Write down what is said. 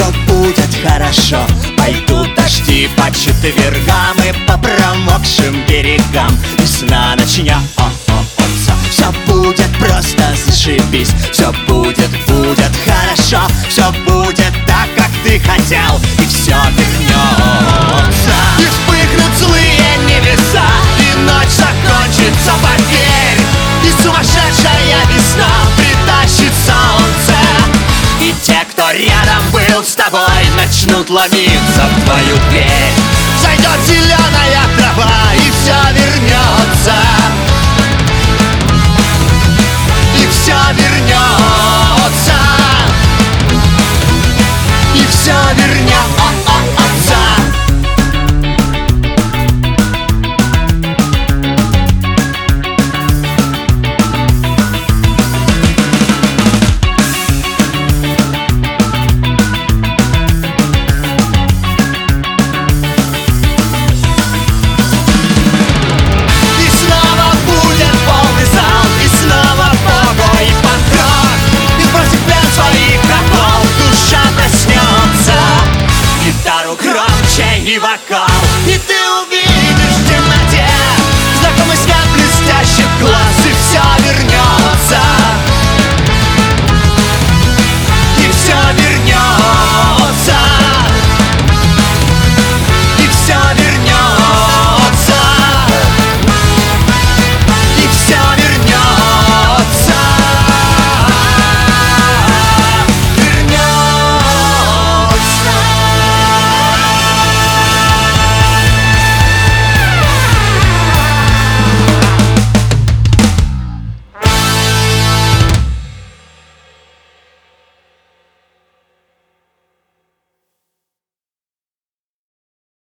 все будет хорошо. Пойдут дожди по четвергам и по промокшим берегам. Весна начнется, все будет просто зашибись. Все будет хорошо, все будет так, как ты хотел, и все вернется. И вспыхнут злые небеса, и ночь закончится, поверь. И сумасшедшая весна притащит солнце. И те, кто рядом был с тобой, начнут ломиться в твою дверь. Зайдет зеленая трава, и все вернется.